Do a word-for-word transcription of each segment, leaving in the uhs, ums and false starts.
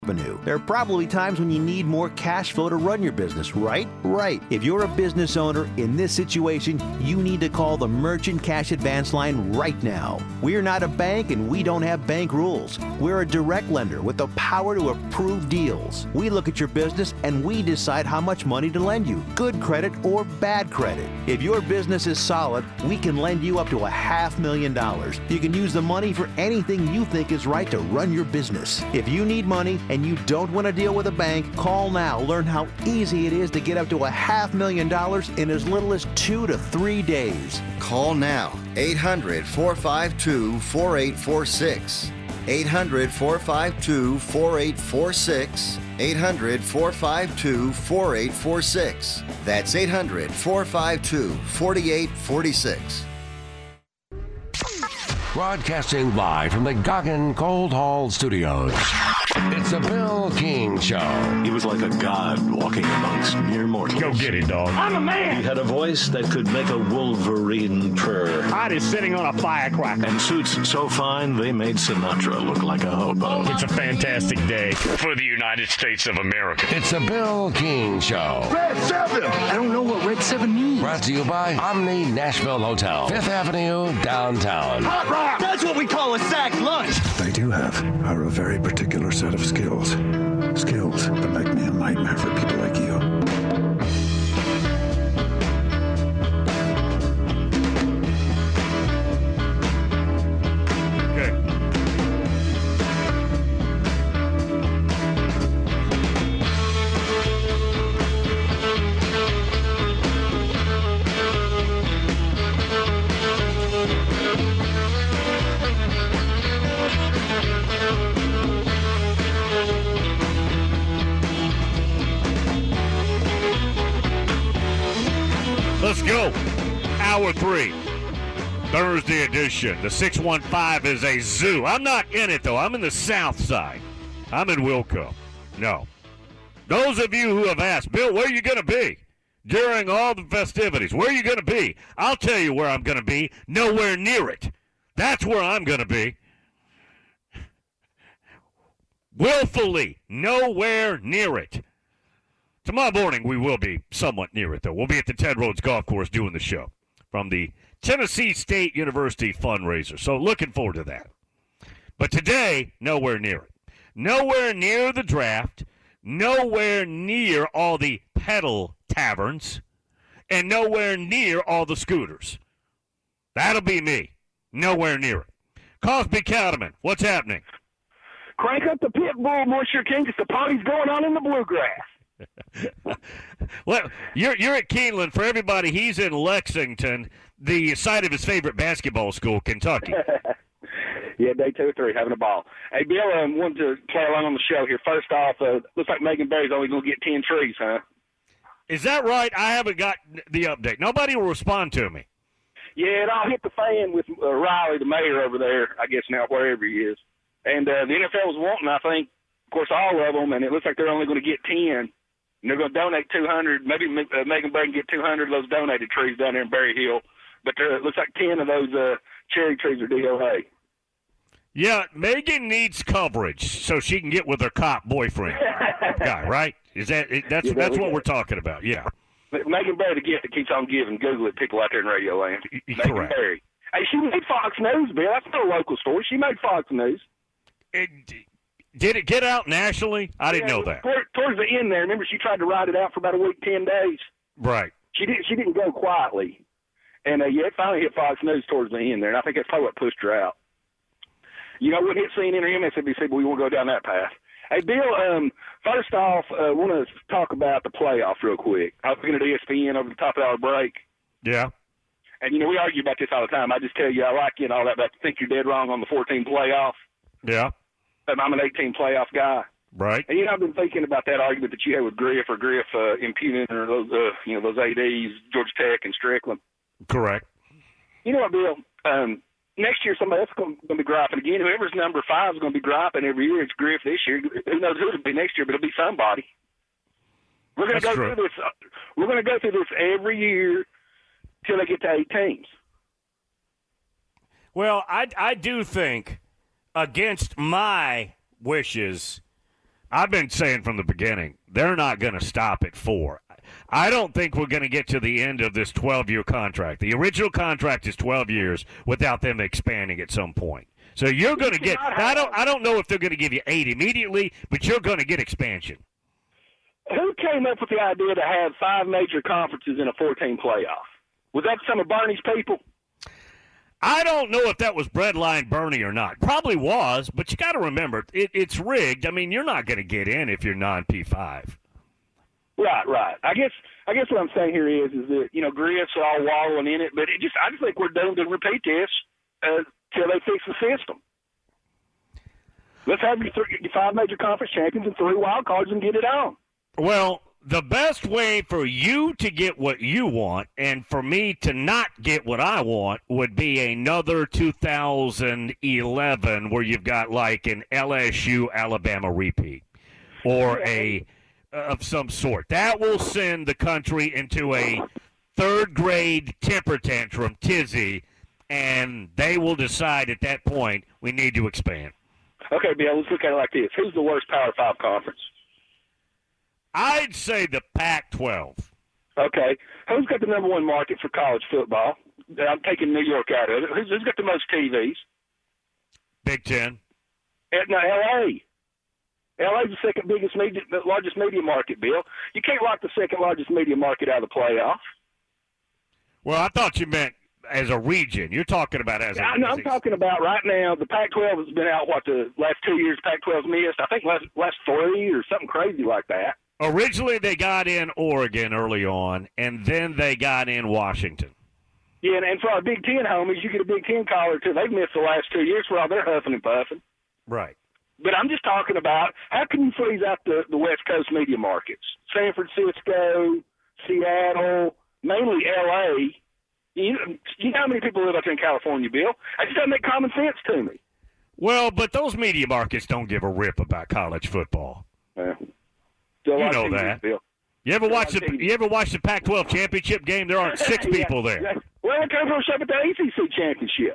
revenue. There are probably times when you need more cash flow to run your business, right? Right. If you're a business owner in this situation, you need to call the Merchant Cash Advance line right now. We're not a bank and we don't have bank rules. We're a direct lender with the power to approve deals. We look at your business and we decide how much money to lend you, good credit or bad credit. If your business is solid, we can lend you up to a half million dollars. You can use the money for anything you think is right to run your business. If you need money and you don't want to deal with a bank, call now. Learn how easy it is to get up to a half million dollars in as little as two to three days. Call now. eight hundred, four five two, four eight four six. eight hundred, four five two, four eight four six. eight hundred, four five two, four eight four six. That's eight hundred, four five two, four eight four six. Broadcasting live from the Goggin Cold Hall Studios. It's the Bill King Show. He was like a god walking amongst mere mortals. Go get it, dog. I'm a man. He had a voice that could make a wolverine purr. Hot is sitting on a firecracker. And suits so fine, they made Sinatra look like a hobo. It's a fantastic day for the United States of America. It's the Bill King Show. Red seven! I don't know what Red seven means. Brought to you by Omni Nashville Hotel, Fifth Avenue, downtown. Hot rock! That's what we call a sack lunch. They do have are a very particular set of skills. Skills that make me a nightmare for people like you. Let's go. Hour three. Thursday edition. The six one five is a zoo. I'm not in it, though. I'm in the south side. I'm in Wilco. No. Those of you who have asked, Bill, where are you going to be during all the festivities? Where are you going to be? I'll tell you where I'm going to be. Nowhere near it. That's where I'm going to be. Willfully. Nowhere near it. Tomorrow morning, we will be somewhat near it, though. We'll be at the Ted Rhodes Golf Course doing the show from the Tennessee State University fundraiser. So looking forward to that. But today, nowhere near it. Nowhere near the draft. Nowhere near all the pedal taverns. And nowhere near all the scooters. That'll be me. Nowhere near it. Cosby Cattleman, what's happening? Crank up the pit bull, Monsieur King, because the party's going on in the bluegrass. Well, you're you're at Keeneland. For everybody, he's in Lexington, the site of his favorite basketball school, Kentucky. Yeah, day two or three, having a ball. Hey, Bill, I um, wanted to play along on the show here. First off, uh, looks like Megan Berry's only going to get ten trees, huh? Is that right? I haven't got the update. Nobody will respond to me. Yeah, it all hit the fan with uh, Riley, the mayor over there, I guess now, wherever he is. And uh, the N F L was wanting, I think, of course, all of them, and it looks like they're only going to get ten. And they're going to donate two hundred. Maybe uh, Megan Berry can get two hundred of those donated trees down there in Berry Hill. But there, it looks like ten of those uh, cherry trees are D L A. Yeah, Megan needs coverage so she can get with her cop boyfriend guy, right? Is that that's yeah, that's that what we're talking about? Yeah. Megan Berry, the gift that keeps on giving. Google it, people out there in Radio Land. Megan Correct. Berry. Hey, she made Fox News, Bill. That's not a local story. She made Fox News. It, did it get out nationally? I didn't yeah, know that. Towards, towards the end there, remember she tried to ride it out for about a week, ten days. Right. She didn't. She didn't go quietly, and uh, yeah, it finally hit Fox News towards the end there, and I think that's probably what pushed her out. You know, when hit C N N or M S N B C, but we won't go down that path. Hey, Bill, um, first off, I uh, want to talk about the playoffs real quick. I was looking at E S P N over the top of our break. Yeah. And, you know, we argue about this all the time. I just tell you I like you and all that, but I think you're dead wrong on the fourteen playoff. Yeah. Um, I'm an eighteen playoff guy. Right. And, you know, I've been thinking about that argument that you had with Griff or Griff uh, impugning or those, uh, you know, those A Ds, Georgia Tech and Strickland. Correct. You know what, Bill? Um, next year somebody else is going to be griping again. Whoever's number five is going to be griping every year. It's Griff this year. Who knows who it'll be next year, but it'll be somebody. We're going to go true. through this. Uh, we're going to go through this every year till they get to eight teams. Well, I, I do think, against my wishes, I've been saying from the beginning, they're not going to stop at four. I don't think we're going to get to the end of this twelve-year contract. The original contract is twelve years without them expanding at some point. So you're going to get – I don't I don't know if they're going to give you eight immediately, but you're going to get expansion. Who came up with the idea to have five major conferences in a four-team playoff? Was that some of Bernie's people? I don't know if that was Breadline Bernie or not. Probably was, but you got to remember, it, it's rigged. I mean, you're not going to get in if you're non P five. Right, right. I guess I guess what I'm saying here is is that, you know, Griff's are all wallowing in it, but it just I just think we're doomed to repeat this uh, till they fix the system. Let's have your, three, your five major conference champions and three wild cards and get it on. Well, the best way for you to get what you want and for me to not get what I want would be another two thousand eleven where you've got like an L S U Alabama repeat or a of some sort. That will send the country into a third grade temper tantrum tizzy, and they will decide at that point we need to expand. Okay, Bill, let's look at it like this. Who's the worst Power Five conference? I'd say the Pac twelve. Okay. Who's got the number one market for college football? I'm taking New York out of it. Who's, who's got the most T Vs? Big Ten. No, L A. L A's the second biggest, media, the largest media market, Bill. You can't lock the second largest media market out of the playoff. Well, I thought you meant as a region. You're talking about as a region. I'm talking about right now. The Pac twelve has been out, what, the last two years Pac twelve's missed? I think last, last three or something crazy like that. Originally, they got in Oregon early on, and then they got in Washington. Yeah, and, and for our Big Ten homies, you get a Big Ten caller, too. They've missed the last two years for all their huffing and puffing. Right. But I'm just talking about how can you freeze out the, the West Coast media markets? San Francisco, Seattle, mainly L A. You, you know how many people live up in California, Bill? That just doesn't make common sense to me. Well, but those media markets don't give a rip about college football. Yeah. You know that. Bill. You ever watch the You ever watch the Pac twelve championship game? There aren't six yeah, people there. Yeah. Well, it comes from up at the A C C championship.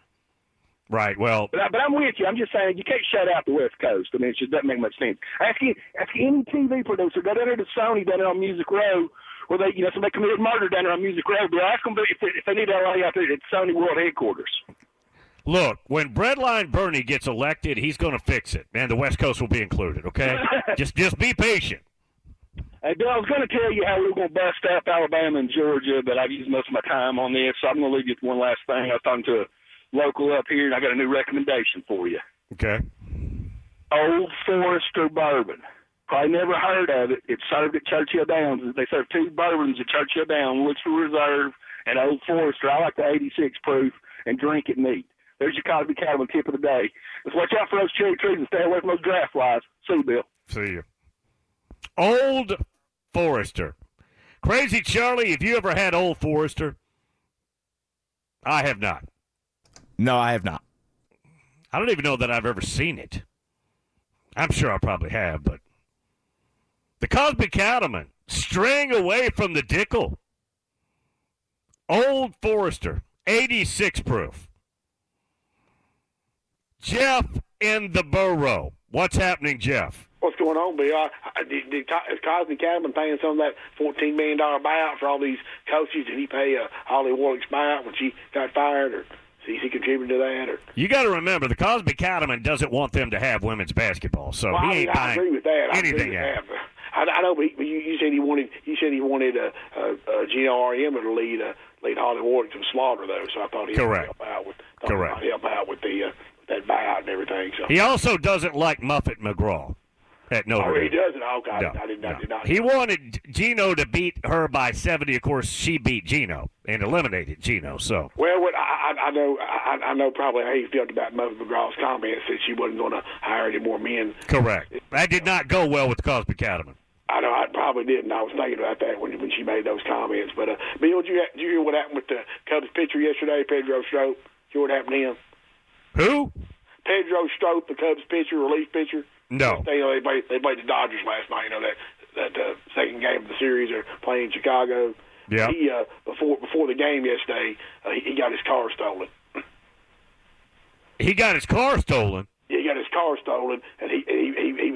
Right. Well, but, I, but I'm with you. I'm just saying you can't shut out the West Coast. I mean, it just doesn't make much sense. Ask any, ask any T V producer. Go down there to Sony down there on Music Row, where they, you know, somebody committed murder down there on Music Row. But ask them if they, if they need L A out there at Sony World Headquarters. Look, when Breadline Bernie gets elected, he's going to fix it, and the West Coast will be included. Okay, just just be patient. Hey, Bill, I was going to tell you how we were going to bust up Alabama and Georgia, but I've used most of my time on this, so I'm going to leave you with one last thing. I was talking to a local up here, and I got a new recommendation for you. Okay. Old Forester bourbon. Probably never heard of it. It's served at Churchill Downs. They serve two bourbons at Churchill Downs, Woodford Reserve and Old Forester. I like the eighty-six proof and drink it neat. There's your Cosby Cattleman tip of the day. Let's watch out for those cherry trees and stay away from those draft flies. See you, Bill. See you. Old Forester. Crazy Charlie, have you ever had Old Forester? I have not. No, I have not. I don't even know that I've ever seen it. I'm sure I probably have, but the Cosby Cattleman, straying away from the Dickel. Old Forester, eighty-six proof. Jeff in the Borough. What's happening, Jeff? What's going on, Bill? I, I, did, did, is Cosby Cattleman paying some of that fourteen million dollars buyout for all these coaches? Did he pay uh, Holly Warlick's buyout when she got fired, or is he contributing to that? Or you got to remember, the Cosby Cattleman doesn't want them to have women's basketball, so well, he I mean, ain't I buying agree with that. I anything agree with out. That. I, I know, but he, you, you said he wanted. You said he wanted uh, uh, uh, Gino Auriemma to lead uh, lead Holly Warlick to slaughter, though. So I thought he Correct. would help out with Correct. help out with the uh, that buyout and everything. So he also doesn't like Muffet McGraw at Notre oh, Dame. he doesn't. Oh, God, no, I did not. No. Did not. He wanted Gino to beat her by seventy. Of course, she beat Gino and eliminated Gino. So well, what I, I know, I, I know probably how he felt about Muffet McGraw's comments that she wasn't going to hire any more men. Correct. That did not go well with Cosby Cattleman. I know I probably didn't. I was thinking about that when when she made those comments. But uh, Bill, did you, did you hear what happened with the Cubs pitcher yesterday, Pedro Strop? Did you hear what happened to him? Who? Pedro Strop, the Cubs pitcher, relief pitcher. No. They, you know, they played they played the Dodgers last night. You know that that uh, second game of the series. They're playing in Chicago. Yeah. He uh, before before the game yesterday, uh, he, he got his car stolen. He got his car stolen. Yeah, he got his car stolen, and he he he, he was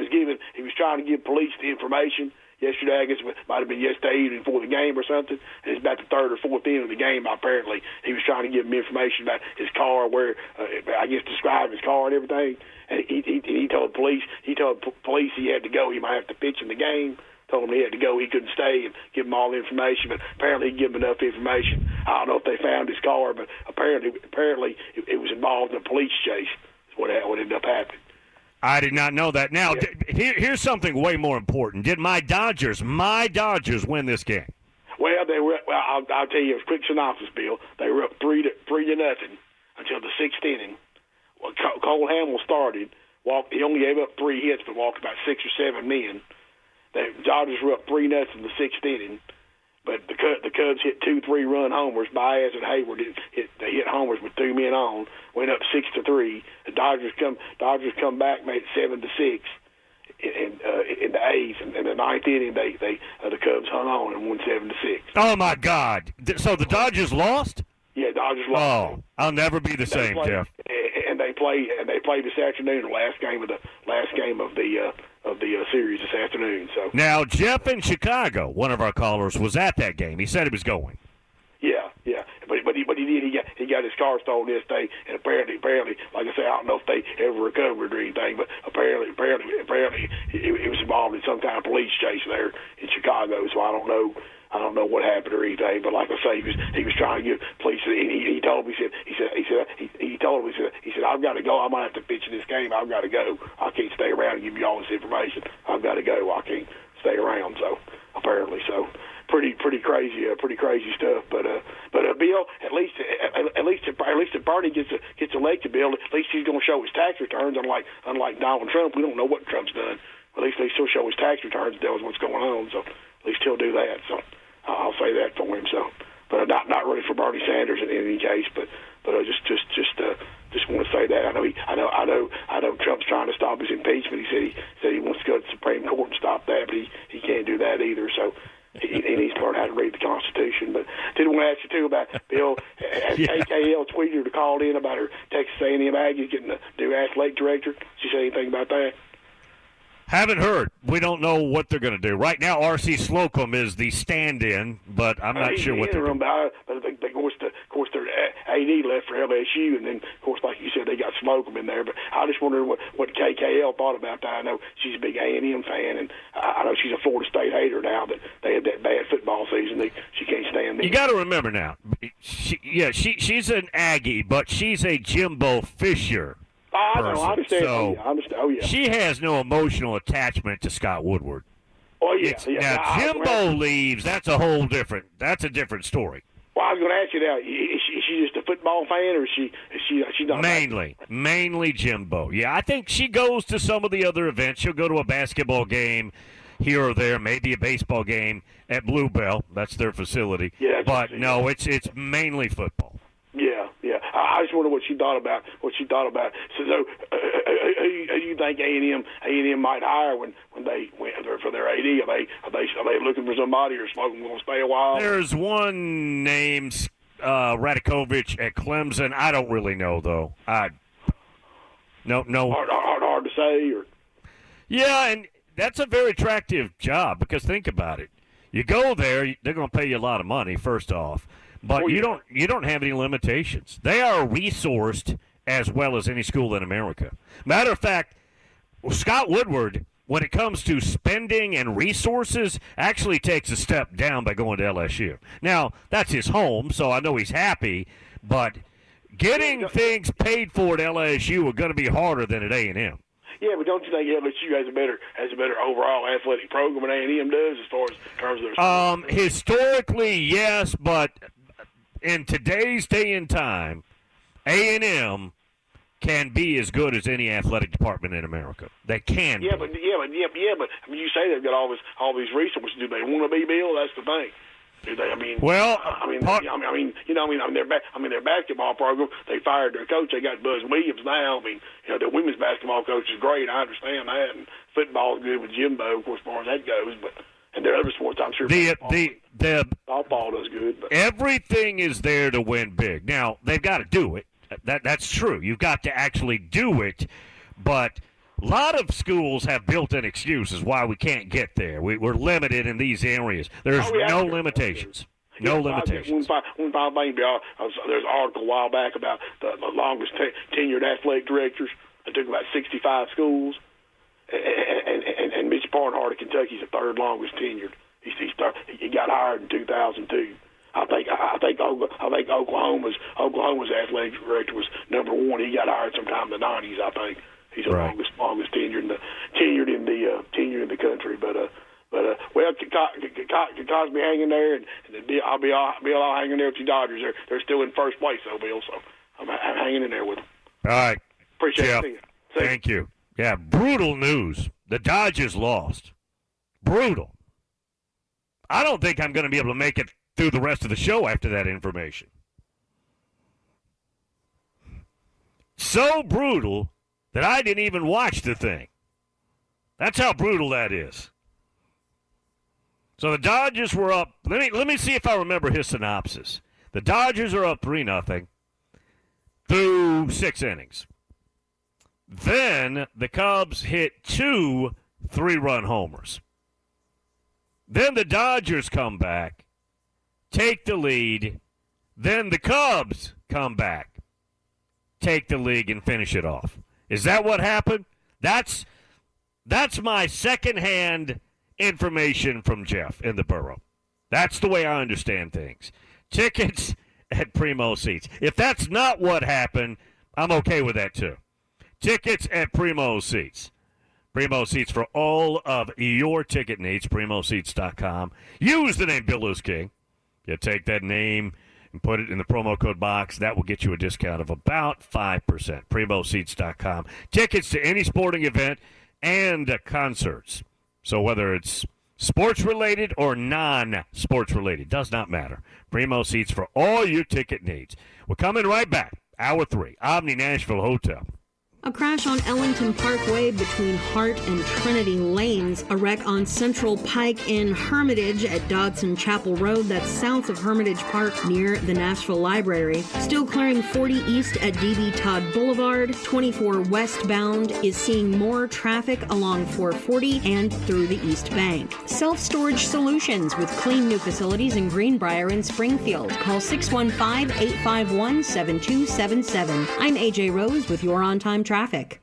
was giving, he was trying to give police the information. Yesterday, I guess it might have been yesterday evening before the game or something, and it's about the third or fourth inning of the game, apparently. He was trying to give him information about his car, where, uh, I guess, describe his car and everything. And he, he, he told police, he told p- police he had to go. He might have to pitch in the game. Told him he had to go. He couldn't stay and give him all the information, but apparently he gave him enough information. I don't know if they found his car, but apparently apparently it, it was involved in a police chase. That's what, what ended up happening. I did not know that. Now, Yeah. d- here, here's something way more important. Did my Dodgers, my Dodgers, win this game? Well, they were. Well, I'll, I'll tell you a quick synopsis, Bill. They were up three to three to nothing until the sixth inning. Well, Cole Hamels started. Walked. He only gave up three hits, but walked about six or seven men. The Dodgers were up three nothing in the sixth inning. But the the Cubs hit two three-run homers. Baez and Hayward hit, hit they hit homers with two men on. Went up six to three. The Dodgers come Dodgers come back, made it seven to six in uh, in the eighth. And in the ninth inning, they they uh, the Cubs hung on and won seven to six. Oh my God! So the Dodgers lost? Yeah, Dodgers lost. Oh, I'll never be the They same, played, Jeff. And they play and they played this afternoon, the last game of the last game of the uh, of the uh, series this afternoon. So Now, Jeff in Chicago, one of our callers, was at that game. He said he was going. yeah, yeah, but but he but he did he got he got his car stolen this day, and apparently apparently like I say, I don't know if they ever recovered or anything, but apparently apparently apparently he, he was involved in some kind of police chase there in Chicago. So I don't know. I don't know what happened or anything, but like I say, he was he was trying to give police. And he, he told me, he said, he said, he said, he, he told me, he said, he said, I've got to go. I might have to pitch in this game. I've got to go. I can't stay around and give you all this information. I've got to go. I can't stay around. So apparently, so pretty pretty crazy, uh, pretty crazy stuff. But uh, but uh, Bill, at least at, at least if, at least if Bernie gets a, gets elected, Bill, at least he's going to show his tax returns. Unlike unlike Donald Trump, we don't know what Trump's done. At least they still show his tax returns and tell us what's going on. So at least he'll do that. So. I'll say that for him. So, but not not really for Bernie Sanders in any case. But but I just just just uh, just want to say that I know he I know I know I know Trump's trying to stop his impeachment. He said he said he wants to go to the Supreme Court and stop that, but he, he can't do that either. So he, he needs to learn how to read the Constitution. But did want to ask you too about Bill. Has Yeah. K K L tweeted or called in about her Texas A and M Aggies getting the new athletic director? Did she say anything about that? Haven't heard. We don't know what they're going to do. Right now, R C Slocum is the stand-in, but I'm not He's sure the what they're interim, doing. but, but they, they, of course, the, of course, their A D left for L S U, and then, of course, like you said, they got Slocum in there. But I just wondered what, what K K L thought about that. I know she's a big A and M fan, and I, I know she's a Florida State hater now that they had that bad football season. They, she can't stand them. You got to remember now. She, yeah, she she's an Aggie, but she's a Jimbo Fisher. Oh, I know. person. I understand. So oh, yeah, I understand. Oh, yeah. She has no emotional attachment to Scott Woodward. Oh, yeah. It's, yeah. now, I, I, Jimbo leaves. That's a whole different. That's a different story. Well, I was going to ask you now. Is she, is she just a football fan, or is she? Is she? She's not Mainly, mainly Jimbo. Yeah, I think she goes to some of the other events. She'll go to a basketball game here or there, maybe a baseball game at Bluebell. That's their facility. Yeah, that's but what- no, it's it's mainly football. Yeah, yeah. I, I just wonder what she thought about what she thought about. So, so uh, who, who you think A and M A and M might hire when when they when, for their A D? Are they are they are they looking for somebody, or Slocum going to stay a while? There's one named uh, Radakovich at Clemson. I don't really know though. I no no. Hard, hard, hard to say. Or Yeah, and that's a very attractive job because think about it. You go there, they're going to pay you a lot of money. First off. But Oh, you yeah. don't you don't have any limitations. They are resourced as well as any school in America. Matter of fact, Scott Woodward, when it comes to spending and resources, actually takes a step down by going to L S U. Now, that's his home, so I know he's happy, but getting things paid for at L S U are going to be harder than at A and M. yeah, but don't you think L S U has a better has a better overall athletic program than A and M does as far as in terms of their Um, historically, yes, but in today's day and time, A and M can be as good as any athletic department in America. They can. Yeah, be. but yeah, but yeah, yeah, but I mean, you say they've got all this all these resources. Do they want to be, Bill? That's the thing. Do they? I mean, Well, I mean, part- I mean, I mean, you know, I mean, I mean, their ba- I mean, their basketball program. They fired their coach. They got Buzz Williams now. I mean, you know, their women's basketball coach is great. I understand that, and football is good with Jimbo, of course, as far as that goes. But and their other sports, I'm sure. the baseball, the the softball does good. But everything is there to win big. Now they've got to do it. That that's true. You've got to actually do it. But A lot of schools have built-in excuses why we can't get there. We, we're limited in these areas. There's Oh, yeah. no limitations. No Yeah, limitations. When, when Pennsylvania, uh, there's an article a while back about the, the longest te- tenured athletic directors. It took about sixty-five schools, and, and, and, and Mitch Barnhart of Kentucky's the third longest tenured. He, he, start, he got hired in two thousand two. I think I think I think Oklahoma's Oklahoma's athletic director was number one. He got hired sometime in the nineties. I think he's the right. longest longest tenured in the tenured in the uh, tenured in the country. But uh, but uh, well, Cosby hanging there, and, and I'll be all be all hanging there with the Dodgers. They're they're still in first place, though, Bill. So I'm, I'm hanging in there with them. All right, appreciate Jeff, it. Thank you. Yeah, brutal news. The Dodgers lost. Brutal. I don't think I'm going to be able to make it through the rest of the show after that information. So brutal that I didn't even watch the thing. That's how brutal that is. So the Dodgers were up. Let me let me see if I remember his synopsis. The Dodgers are up three nothing through six innings. Then the Cubs hit two three-run homers. Then the Dodgers come back, take the lead. Then the Cubs come back, take the lead, and finish it off. Is that what happened? That's that's my secondhand information from Jeff in the borough. That's the way I understand things. Tickets at Primo Seats. If that's not what happened, I'm okay with that too. Tickets at Primo Seats. Primo Seats for all of your ticket needs, primo seats dot com. Use the name Bill Is King. You take that name and put it in the promo code box. That will get you a discount of about five percent. primo seats dot com. Tickets to any sporting event and uh, concerts. So whether it's sports-related or non-sports-related, does not matter. Primo Seats for all your ticket needs. We're coming right back. Hour three, Omni Nashville Hotel. A crash on Ellington Parkway between Hart and Trinity Lanes. A wreck on Central Pike in Hermitage at Dodson Chapel Road. That's south of Hermitage Park near the Nashville Library. Still clearing forty east at D B Todd Boulevard. twenty-four westbound is seeing more traffic along four forty and through the East Bank. Self-storage solutions with clean new facilities in Greenbrier and Springfield. Call six one five, eight five one, seven two seven seven. I'm A J Rose with your on-time traffic. Traffic.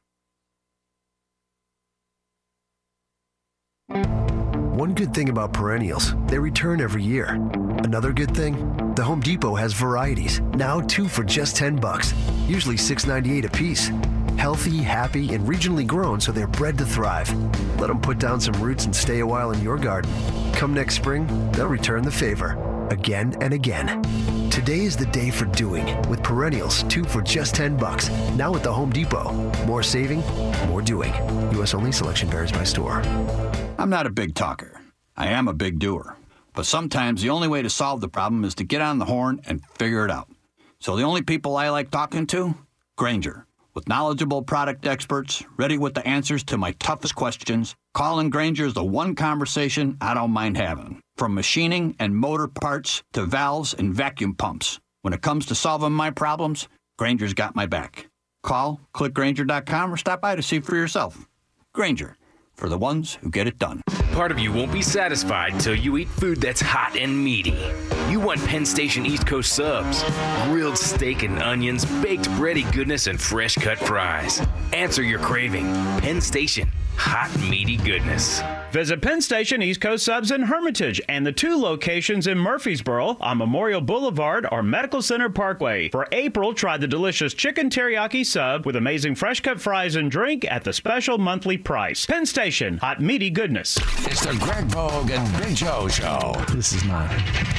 One good thing about perennials, they return every year. Another good thing, the Home Depot has varieties, now two for just ten bucks, usually six ninety-eight a piece. Healthy, happy, and regionally grown so they're bred to thrive. Let them put down some roots and stay a while in your garden. Come next spring, they'll return the favor, again and again. Today is the day for doing, with perennials, two for just ten bucks. Now at the Home Depot. More saving, more doing. U S only, selection varies by store. I'm not a big talker. I am a big doer. But sometimes the only way to solve the problem is to get on the horn and figure it out. So the only people I like talking to? Grainger. With knowledgeable product experts, ready with the answers to my toughest questions, calling Grainger is the one conversation I don't mind having. From machining and motor parts to valves and vacuum pumps. When it comes to solving my problems, Grainger's got my back. Call, click Grainger dot com, or stop by to see for yourself. Grainger, for the ones who get it done. Part of you won't be satisfied till you eat food that's hot and meaty. You want Penn Station East Coast subs, grilled steak and onions, baked bready goodness, and fresh cut fries. Answer your craving. Penn Station, hot meaty goodness. Visit Penn Station East Coast Subs in Hermitage and the two locations in Murfreesboro on Memorial Boulevard or Medical Center Parkway. For April, try the delicious chicken teriyaki sub with amazing fresh cut fries and drink at the special monthly price. Penn Station, hot meaty goodness. It's the Greg Vogue and Big Joe Show. This is not.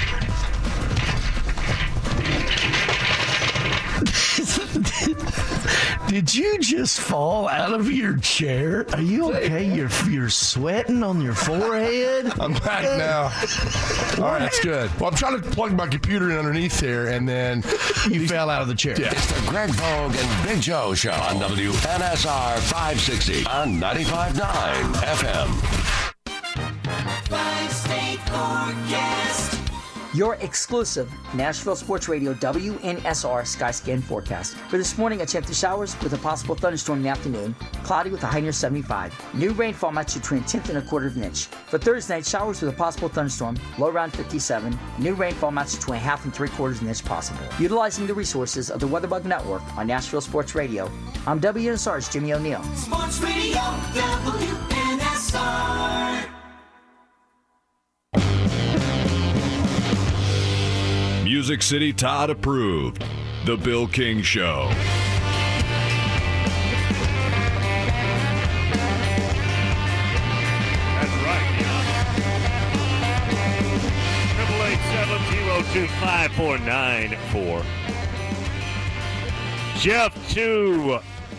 Did you just fall out of your chair? Are you okay? You're you're sweating on your forehead? I'm back now. All right, that's good. Well, I'm trying to plug my computer in underneath there, and then... You fell out of the chair. Yeah. It's the Greg Vogue and Big Joe Show on W N S R five sixty on ninety-five point nine F M. Five-state forecast. Your exclusive Nashville Sports Radio W N S R Skyscan forecast. For this morning, a chance of showers with a possible thunderstorm in the afternoon. Cloudy with a high near seventy-five. New rainfall match between a tenth and a quarter of an inch. For Thursday night, showers with a possible thunderstorm. Low around fifty-seven. New rainfall match between a half and three quarters of an inch possible. Utilizing the resources of the WeatherBug Network on Nashville Sports Radio. I'm W N S R's Jimmy O'Neill. Sports Radio W N S R. Music City Todd approved. The Bill King Show. That's right, Triple eight seven zero two five four nine four. Jeff two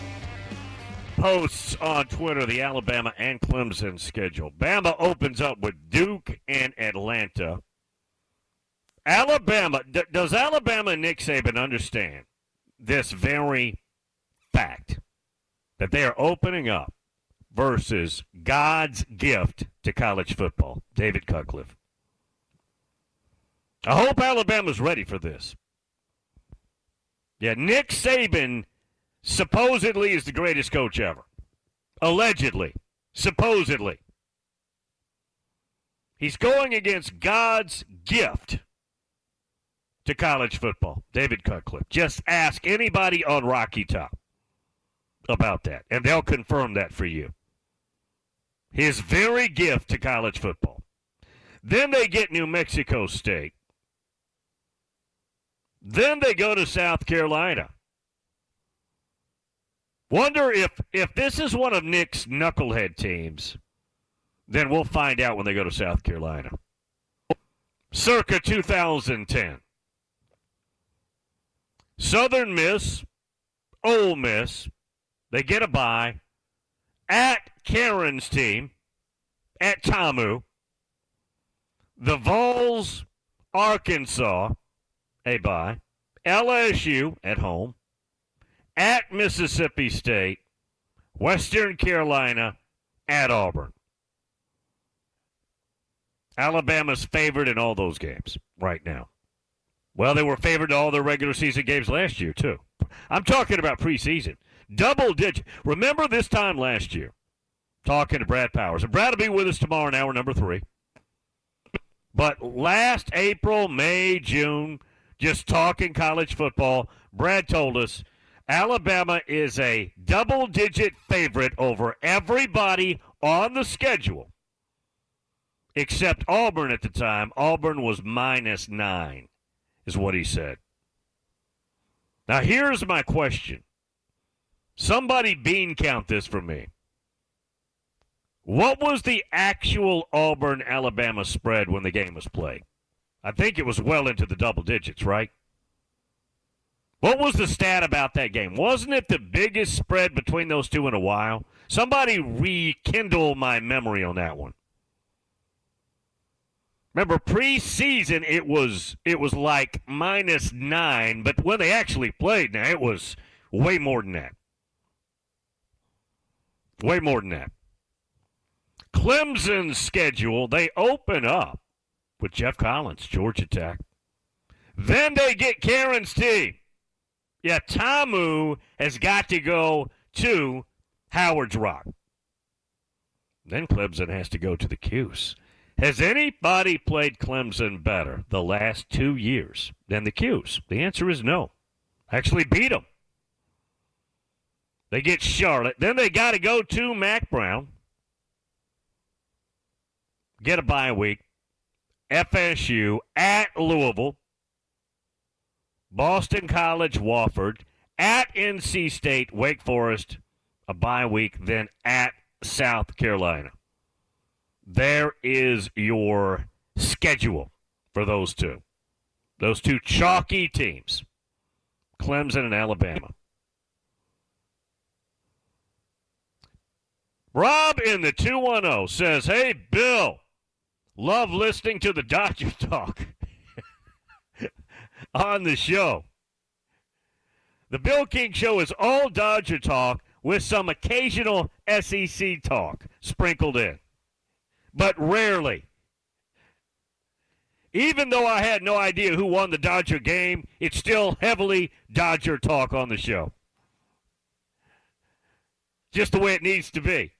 posts on Twitter the Alabama and Clemson schedule. Bama opens up with Duke and Atlanta. Alabama, d- does Alabama and Nick Saban understand this very fact that they are opening up versus God's gift to college football? David Cutcliffe. I hope Alabama's ready for this. Yeah, Nick Saban supposedly is the greatest coach ever. Allegedly. Supposedly. He's going against God's gift to college football. David Cutcliffe. Just ask anybody on Rocky Top about that, and they'll confirm that for you. His very gift to college football. Then they get New Mexico State. Then they go to South Carolina. Wonder if, if this is one of Nick's knucklehead teams, then we'll find out when they go to South Carolina. Circa two thousand ten. Southern Miss, Ole Miss, they get a bye at Karen's team, at Tamu. The Vols, Arkansas, a bye. L S U at home. At Mississippi State. Western Carolina, at Auburn. Alabama's favored in all those games right now. Well, they were favored in all their regular season games last year, too. I'm talking about preseason. Double digit. Remember this time last year, talking to Brad Powers. And Brad will be with us tomorrow in hour number three. But last April, May, June, just talking college football, Brad told us Alabama is a double-digit favorite over everybody on the schedule, except Auburn at the time. Auburn was minus nine. Is what he said. Now, here's my question. Somebody bean count this for me. What was the actual Auburn-Alabama spread when the game was played? I think it was well into the double digits, right? What was the stat about that game? Wasn't it the biggest spread between those two in a while? Somebody rekindle my memory on that one. Remember, preseason, it was it was like minus nine, but when they actually played, now it was way more than that. Way more than that. Clemson's schedule, they open up with Jeff Collins, Georgia Tech. Then they get Karen's team. Yeah, Tamu has got to go to Howard's Rock. Then Clemson has to go to the Cuse. Has anybody played Clemson better the last two years than the Cuse? The answer is no. Actually beat them. They get Charlotte. Then they got to go to Mack Brown. Get a bye week. F S U at Louisville. Boston College, Wofford. At N C State, Wake Forest. A bye week. Then at South Carolina. There is your schedule for those two. Those two chalky teams, Clemson and Alabama. Rob in the two one zero says, hey, Bill, love listening to the Dodger talk on the show. The Bill King Show is all Dodger talk with some occasional S E C talk sprinkled in. But rarely. Even though I had no idea who won the Dodger game, it's still heavily Dodger talk on the show. Just the way it needs to be.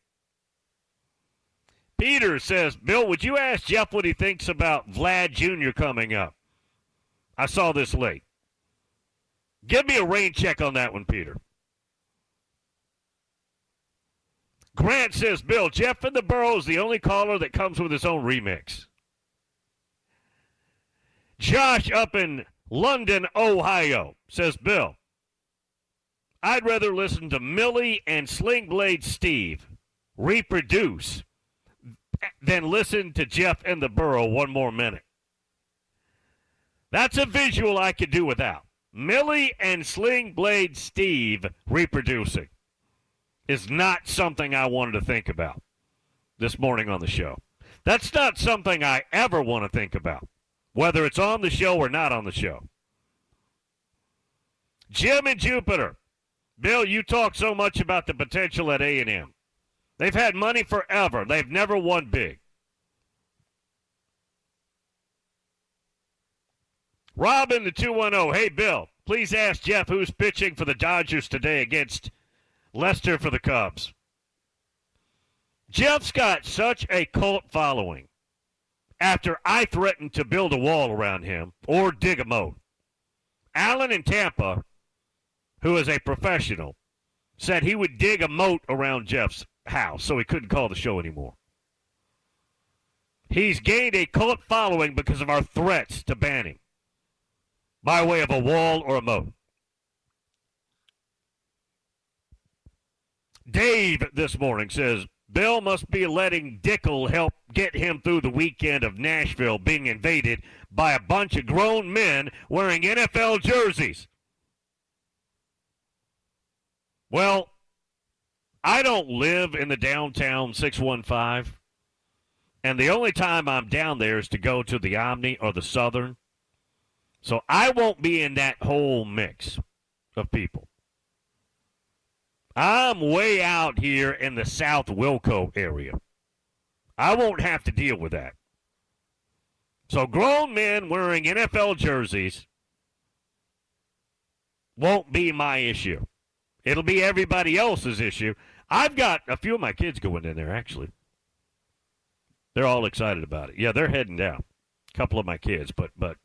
Peter says, Bill, would you ask Jeff what he thinks about Vlad Junior coming up? I saw this late. Give me a rain check on that one, Peter. Grant says, Bill, Jeff in the Burrow is the only caller that comes with his own remix. Josh up in London, Ohio, says, Bill, I'd rather listen to Millie and Sling Blade Steve reproduce than listen to Jeff and the Burrow one more minute. That's a visual I could do without. Millie and Sling Blade Steve reproducing is not something I wanted to think about this morning on the show. That's not something I ever want to think about, whether it's on the show or not on the show. Jim and Jupiter. Bill, you talk so much about the potential at A and M. They've had money forever. They've never won big. Robin, the two one zero. Hey, Bill, please ask Jeff who's pitching for the Dodgers today against Lester for the Cubs. Jeff's got such a cult following after I threatened to build a wall around him or dig a moat. Alan in Tampa, who is a professional, said he would dig a moat around Jeff's house so he couldn't call the show anymore. He's gained a cult following because of our threats to ban him by way of a wall or a moat. Dave this morning says, Bill must be letting Dickel help get him through the weekend of Nashville being invaded by a bunch of grown men wearing N F L jerseys. Well, I don't live in the downtown six one five, and the only time I'm down there is to go to the Omni or the Southern. So I won't be in that whole mix of people. I'm way out here in the South Wilco area. I won't have to deal with that. So grown men wearing N F L jerseys won't be my issue. It'll be everybody else's issue. I've got a few of my kids going in there, actually. They're all excited about it. Yeah, they're heading down. A couple of my kids, but but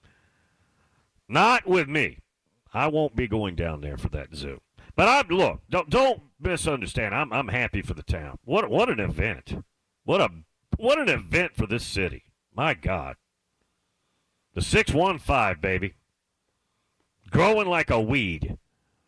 not with me. I won't be going down there for that zoo. But I look, don't don't misunderstand. I'm I'm happy for the town. What what an event. What a what an event for this city. My God. The six one five, baby. Growing like a weed.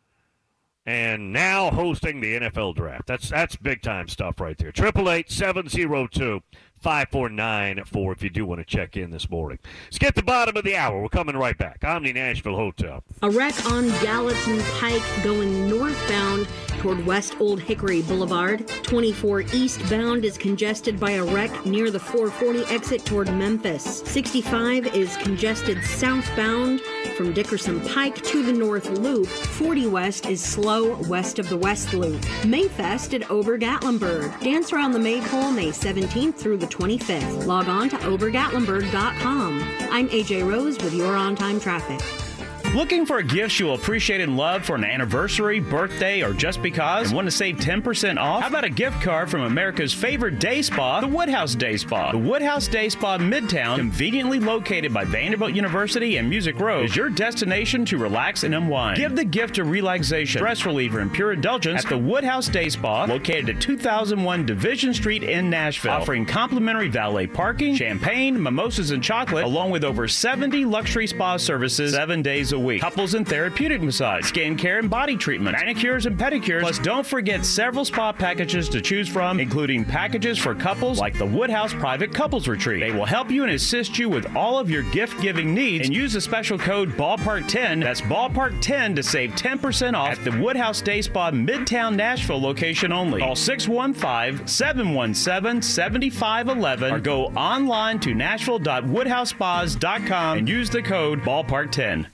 And now hosting the N F L draft. That's that's big time stuff right there. Triple eight seven zero two five four nine four if you do want to check in this morning. Let's get to the bottom of the hour. We're coming right back. Omni Nashville Hotel. A wreck on Gallatin Pike going northbound toward West Old Hickory Boulevard. twenty-four eastbound is congested by a wreck near the four forty exit toward Memphis. sixty-five is congested southbound from Dickerson Pike to the North Loop. forty West is slow west of the West Loop. Mayfest at Ober-Gatlinburg. Dance around the Maypole May seventeenth through the twenty-fifth. Log on to ober gatlinburg dot com. I'm A J Rose with your on-time traffic. Looking for a gift you'll appreciate and love for an anniversary, birthday, or just because, and want to save ten percent off? How about a gift card from America's favorite day spa, the Woodhouse Day Spa? The Woodhouse Day Spa Midtown, conveniently located by Vanderbilt University and Music Row, is your destination to relax and unwind. Give the gift of relaxation, stress reliever, and pure indulgence at the Woodhouse Day Spa, located at two thousand one Division Street in Nashville, offering complimentary valet parking, champagne, mimosas, and chocolate, along with over seventy luxury spa services seven days a week. Couples and therapeutic massage, skin care and body treatment, manicures and pedicures. Plus, don't forget several spa packages to choose from, including packages for couples like the Woodhouse Private Couples Retreat. They will help you and assist you with all of your gift-giving needs, and use the special code Ballpark ten. That's Ballpark ten to save ten percent off at the Woodhouse Day Spa Midtown Nashville location only. Call six one five, seven one seven, seven five one one or go online to nashville dot woodhouse spas dot com and use the code Ballpark ten.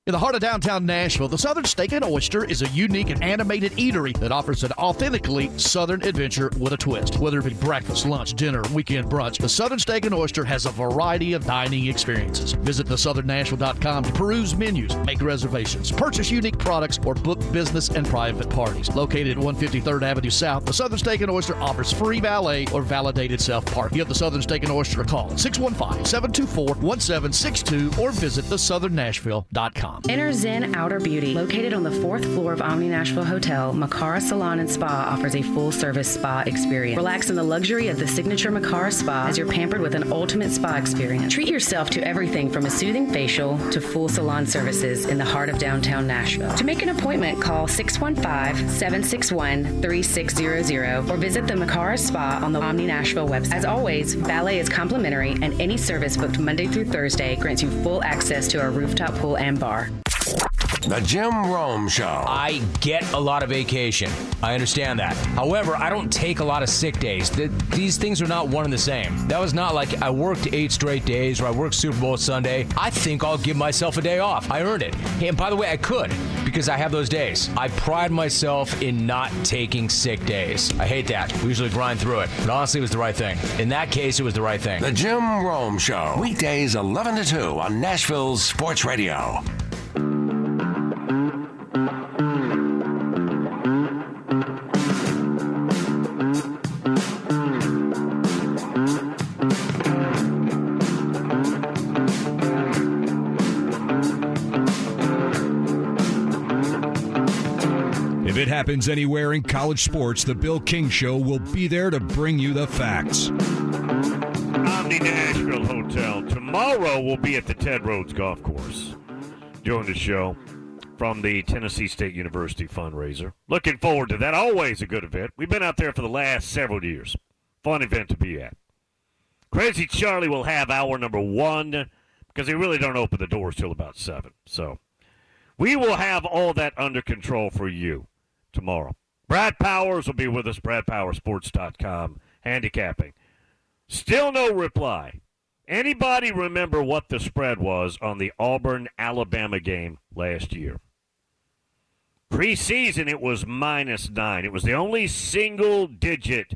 In the heart of downtown Nashville, the Southern Steak and Oyster is a unique and animated eatery that offers an authentically Southern adventure with a twist. Whether it be breakfast, lunch, dinner, weekend brunch, the Southern Steak and Oyster has a variety of dining experiences. Visit the southern nashville dot com to peruse menus, make reservations, purchase unique products, or book business and private parties. Located at one fifty-third Avenue South, the Southern Steak and Oyster offers free valet or validated self-parking. Give the Southern Steak and Oyster a call at six one five, seven two four, one seven six two or visit the southern nashville dot com. Enter Zen Outer Beauty. Located on the fourth floor of Omni Nashville Hotel, Makara Salon and Spa offers a full-service spa experience. Relax in the luxury of the signature Makara Spa as you're pampered with an ultimate spa experience. Treat yourself to everything from a soothing facial to full salon services in the heart of downtown Nashville. To make an appointment, call six one five, seven six one, three six zero zero or visit the Makara Spa on the Omni Nashville website. As always, valet is complimentary and any service booked Monday through Thursday grants you full access to our rooftop pool and bar. The Jim Rome Show. I get a lot of vacation. I understand that. However, I don't take a lot of sick days. Th- these things are not one and the same. That was not like I worked eight straight days or I worked Super Bowl Sunday. I think I'll give myself a day off. I earned it. And by the way, I could because I have those days. I pride myself in not taking sick days. I hate that. We usually grind through it. But honestly, it was the right thing. In that case, it was the right thing. The Jim Rome Show. Weekdays eleven to two on Nashville's Sports Radio. If it happens anywhere in college sports, the Bill King Show will be there to bring you the facts. Omni Nashville Hotel. Tomorrow we'll be at the Ted Rhodes Golf Course doing the show from the Tennessee State University fundraiser. Looking forward to that. Always a good event. We've been out there for the last several years. Fun event to be at. Crazy Charlie will have hour number one because they really don't open the doors till about seven. So we will have all that under control for you tomorrow. Brad Powers will be with us, brad powers sports dot com, handicapping. Still no reply. Anybody remember what the spread was on the Auburn-Alabama game last year? Preseason, it was minus nine. It was the only single-digit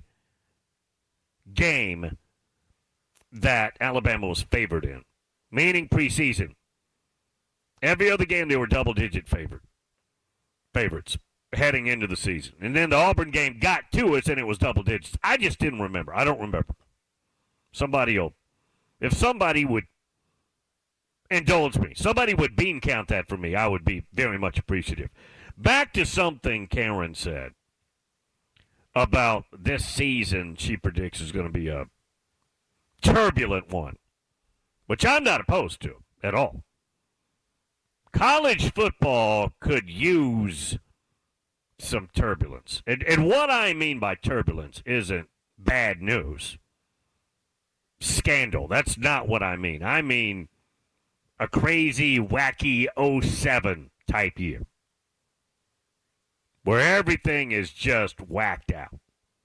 game that Alabama was favored in, meaning preseason. Every other game, they were double-digit favored, favorites heading into the season. And then the Auburn game got to us, and it was double digits. I just didn't remember. I don't remember. Somebody will. If somebody would indulge me, somebody would bean count that for me, I would be very much appreciative. Back to something Karen said about this season she predicts is going to be a turbulent one, which I'm not opposed to at all. College football could use some turbulence. And, and what I mean by turbulence isn't bad news. Scandal. That's not what I mean. I mean a crazy, wacky oh seven type year where everything is just whacked out.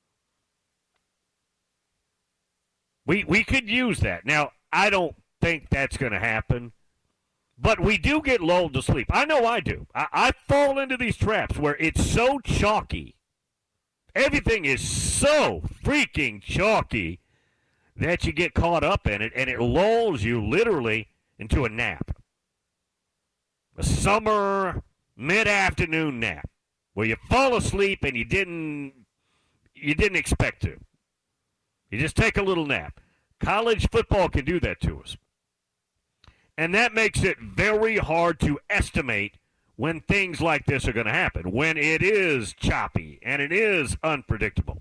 We we could use that. Now, I don't think that's going to happen, but we do get lulled to sleep. I know I do. I, I fall into these traps where it's so chalky. Everything is so freaking chalky that you get caught up in it, and it lulls you literally into a nap. A summer mid-afternoon nap where you fall asleep and you didn't you didn't expect to. You just take a little nap. College football can do that to us. And that makes it very hard to estimate when things like this are going to happen, when it is choppy and it is unpredictable.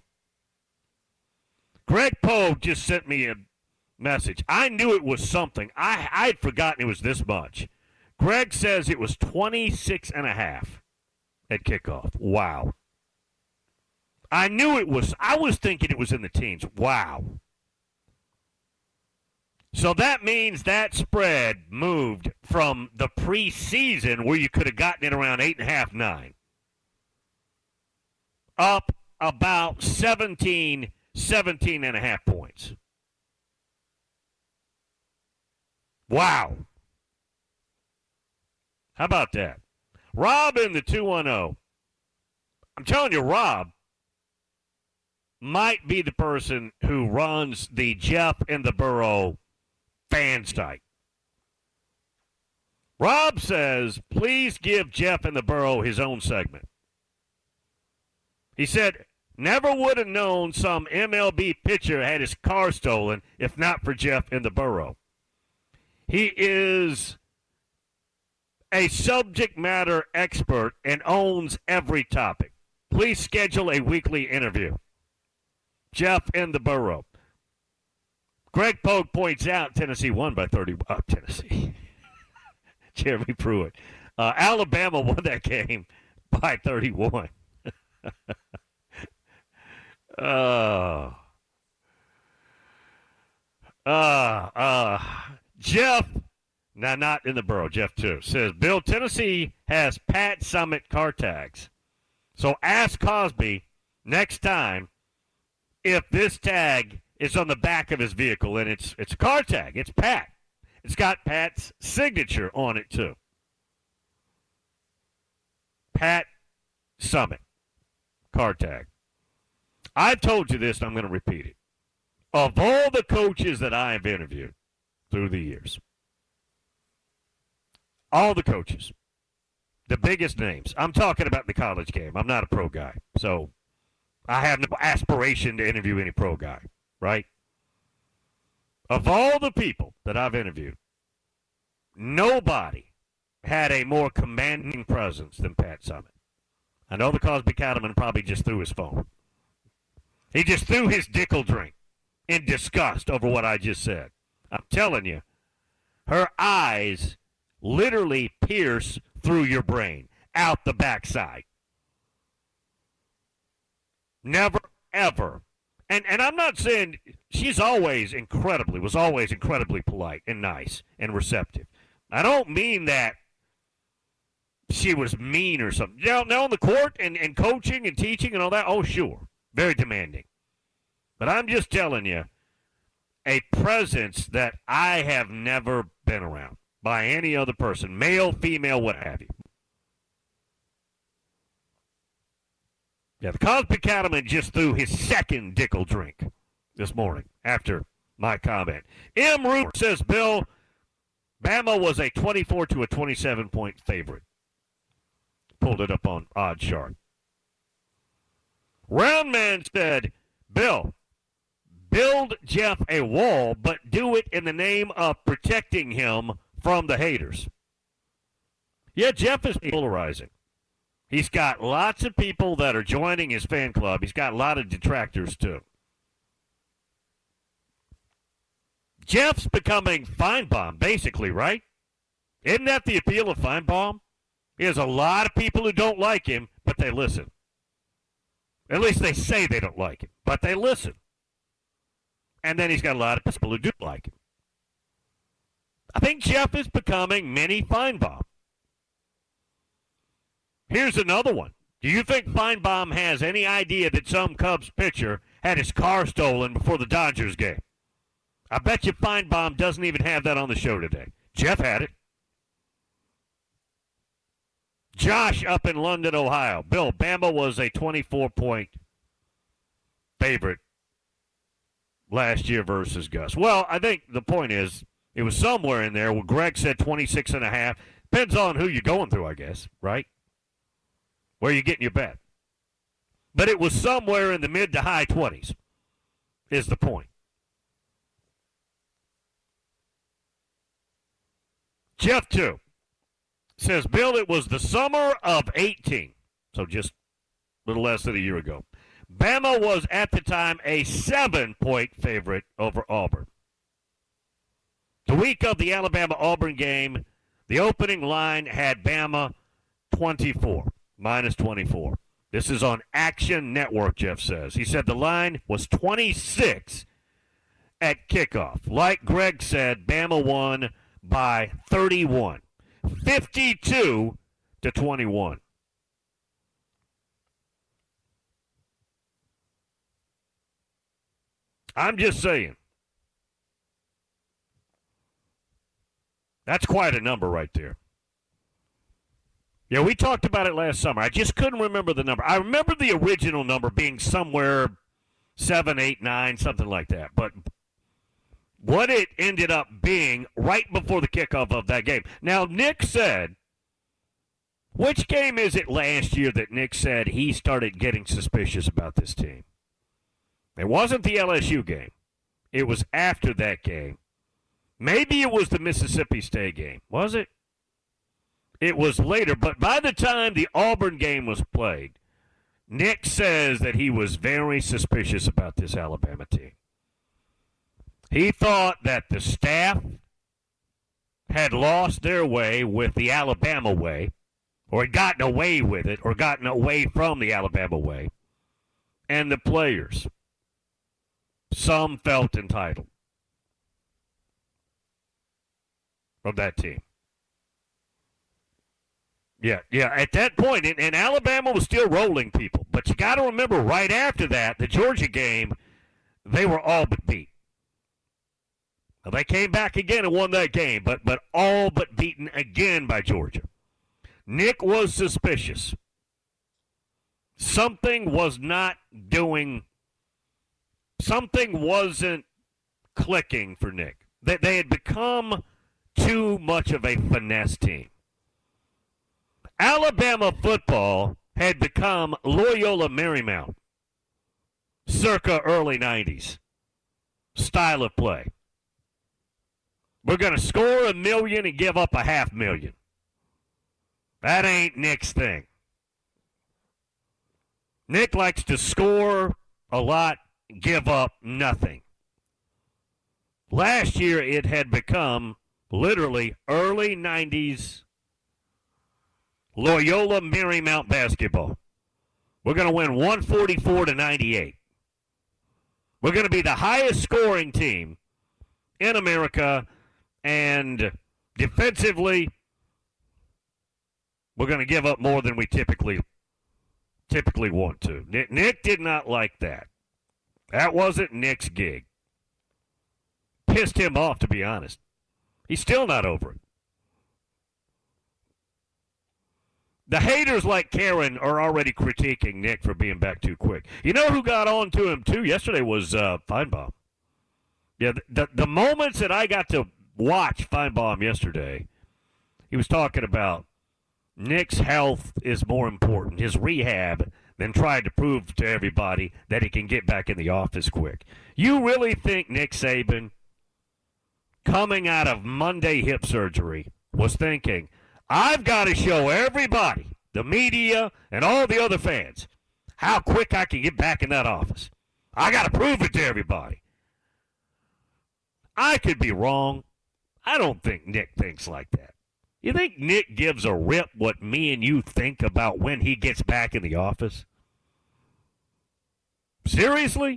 Greg Poe just sent me a message. I knew it was something. I, I'd forgotten it was this much. Greg says it was twenty-six and a half at kickoff. Wow. I knew it was. I was thinking it was in the teens. Wow. So that means that spread moved from the preseason where you could have gotten it around eight and a half, nine, up about seventeen, seventeen and a half points. Wow. How about that? Rob in the two one zero. I'm telling you, Rob might be the person who runs the Jeff in the Burrow fan site. Rob says, please give Jeff in the Burrow his own segment. He said, never would have known some M L B pitcher had his car stolen if not for Jeff in the Burrow. He is a subject matter expert and owns every topic. Please schedule a weekly interview. Jeff in the Burrow. Greg Pogue points out Tennessee won by thirty. Uh, Tennessee. Jeremy Pruitt. Uh, Alabama won that game by thirty-one. Oh. Uh, uh, Jeff, now not in the Burrow, Jeff too, says, Bill, Tennessee has Pat Summitt car tags. So ask Cosby next time if this tag is on the back of his vehicle, and it's it's a car tag. It's Pat. It's got Pat's signature on it too. Pat Summitt car tag. I've told you this, and I'm going to repeat it. Of all the coaches that I have interviewed through the years, all the coaches, the biggest names, I'm talking about the college game. I'm not a pro guy, so I have no aspiration to interview any pro guy, right? Of all the people that I've interviewed, nobody had a more commanding presence than Pat Summitt. I know the Cosby Cattleman probably just threw his phone. He just threw his Dickel drink in disgust over what I just said. I'm telling you, her eyes literally pierce through your brain, out the backside. Never, ever. And and I'm not saying she's always incredibly, was always incredibly polite and nice and receptive. I don't mean that she was mean or something. Now, now on the court and, and coaching and teaching and all that, oh, sure. Very demanding. But I'm just telling you, a presence that I have never been around by any other person, male, female, what have you. Yeah, the Cosby Cattleman just threw his second Dickel drink this morning after my comment. M. Root says, Bill, Bama was a twenty-four to a twenty-seven point favorite. Pulled it up on Odd Shark. Roundman said, Bill, build Jeff a wall, but do it in the name of protecting him from the haters. Yeah, Jeff is polarizing. He's got lots of people that are joining his fan club. He's got a lot of detractors, too. Jeff's becoming Feinbaum, basically, right? Isn't that the appeal of Feinbaum? He has a lot of people who don't like him, but they listen. At least they say they don't like him, but they listen. And then he's got a lot of people who do like him. I think Jeff is becoming mini Feinbaum. Here's another one. Do you think Feinbaum has any idea that some Cubs pitcher had his car stolen before the Dodgers game? I bet you Feinbaum doesn't even have that on the show today. Jeff had it. Josh up in London, Ohio. Bill, Bama was a twenty-four point favorite last year versus Gus. Well, I think the point is it was somewhere in there where Greg said twenty-six and a half. Depends on who you're going through, I guess, right? Where you're getting your bet. But it was somewhere in the mid to high twenties is the point. Jeff, too, says, Bill, it was the summer of eighteen, so just a little less than a year ago. Bama was at the time a seven-point favorite over Auburn. The week of the Alabama-Auburn game, the opening line had Bama twenty-four, minus twenty-four. This is on Action Network, Jeff says. He said the line was twenty-six at kickoff. Like Greg said, Bama won by thirty-one, fifty-two to twenty-one. I'm just saying. That's quite a number right there. Yeah, we talked about it last summer. I just couldn't remember the number. I remember the original number being somewhere seven, eight, nine, something like that. But what it ended up being right before the kickoff of that game. Now, Nick said, which game is it last year that Nick said he started getting suspicious about this team? It wasn't the L S U game. It was after that game. Maybe it was the Mississippi State game. Was it? It was later, but by the time the Auburn game was played, Nick says that he was very suspicious about this Alabama team. He thought that the staff had lost their way with the Alabama way, or had gotten away with it, or gotten away from the Alabama way, and the players, some felt entitled from that team. Yeah, yeah, at that point, and, and Alabama was still rolling people. But you got to remember, right after that, the Georgia game, they were all but beat. Now, they came back again and won that game, but, but all but beaten again by Georgia. Nick was suspicious. Something was not doing, something wasn't clicking for Nick. That they had become too much of a finesse team. Alabama football had become Loyola Marymount, circa early nineties style of play. We're going to score a million and give up a half million. That ain't Nick's thing. Nick likes to score a lot, give up nothing. Last year it had become literally early nineties Loyola Marymount basketball. We're going to win one forty-four to ninety-eight. We're going to be the highest scoring team in America, and defensively, we're going to give up more than we typically typically want to. Nick, Nick did not like that. That wasn't Nick's gig. Pissed him off, to be honest. He's still not over it. The haters like Karen are already critiquing Nick for being back too quick. You know who got on to him, too, yesterday was uh, Feinbaum. Yeah, the, the, the moments that I got to watch Feinbaum yesterday, he was talking about Nick's health is more important, his rehab, than trying to prove to everybody that he can get back in the office quick. You really think Nick Saban, coming out of Monday hip surgery, was thinking, I've got to show everybody, the media and all the other fans, how quick I can get back in that office. I got to prove it to everybody. I could be wrong. I don't think Nick thinks like that. You think Nick gives a rip what me and you think about when he gets back in the office? Seriously?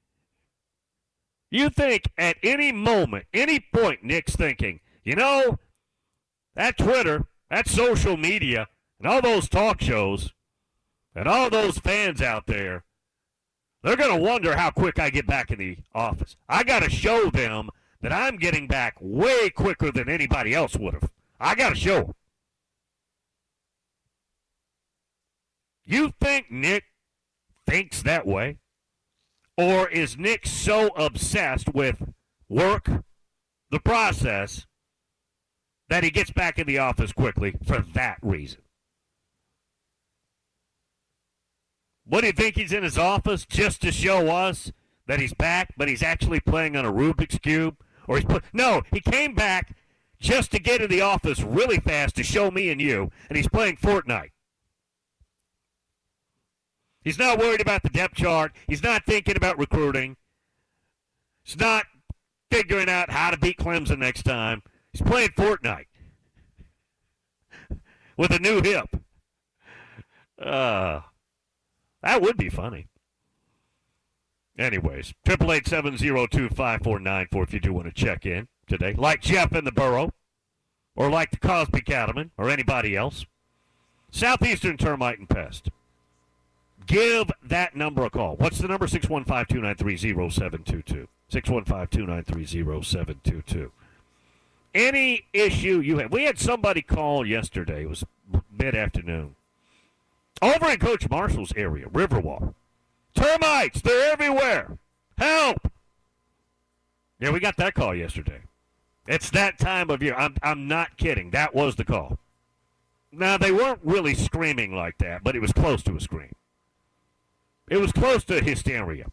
You think at any moment, any point, Nick's thinking, you know, that Twitter, that social media, and all those talk shows, and all those fans out there, they're going to wonder how quick I get back in the office. I got to show them that I'm getting back way quicker than anybody else would have. I got to show them. You think Nick thinks that way? Or is Nick so obsessed with work, the process, that he gets back in the office quickly for that reason? What do you think he's in his office just to show us that he's back, but he's actually playing on a Rubik's Cube? Or he's put, no, he came back just to get in the office really fast to show me and you, and he's playing Fortnite. He's not worried about the depth chart. He's not thinking about recruiting. He's not figuring out how to beat Clemson next time. He's playing Fortnite with a new hip. Uh, that would be funny. Anyways, eight eight eight, seven oh two, five four nine four if you do want to check in today. Like Jeff in the Borough, or like the Cosby Cattleman, or anybody else. Southeastern Termite and Pest. Give that number a call. What's the number? six one five, two nine three, oh seven two two. six one five, two nine three, oh seven two two. Any issue you have. We had somebody call yesterday. It was mid-afternoon. Over in Coach Marshall's area, Riverwalk. Termites, they're everywhere. Help! Yeah, we got that call yesterday. It's that time of year. I'm, I'm not kidding. That was the call. Now, they weren't really screaming like that, but it was close to a scream. It was close to hysteria.